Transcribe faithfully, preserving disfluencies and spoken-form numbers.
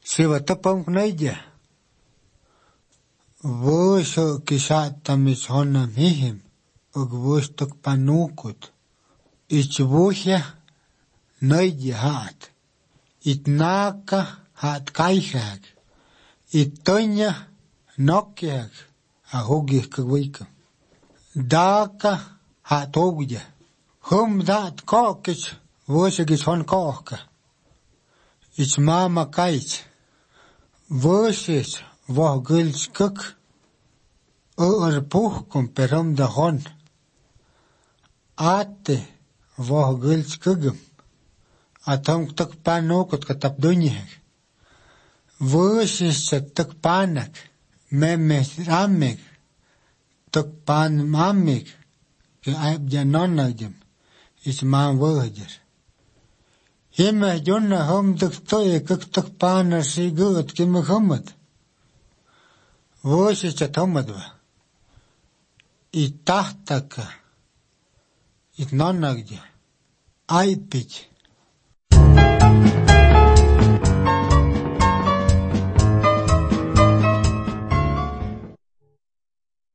Sivatapam knayja. Vosho kisatamis hona mihim. Ug vostok panukut. Ich vuhja nayja hat. It naka hat kaihag. It tonya nokjag. A hogih kagwika. Daka hat ogja. Hum dat kokich. Vosjagis hon koka. Ich mama kaich. Vosjes voh gulch kuk. Ur puhkum perum da hon. Ate voh gulch kugum. Atom tuk panokut katap dunyag. Vosjes tuk panak. Memes ramig. Tuk pan mamig. Ke aib janonagim. Ich mam vohjer. Hima junna hum tuk toye kuk tuk pana si gut kima humad. Vosjes chat humadwa. I tahtaka. It nonagja. Aipich.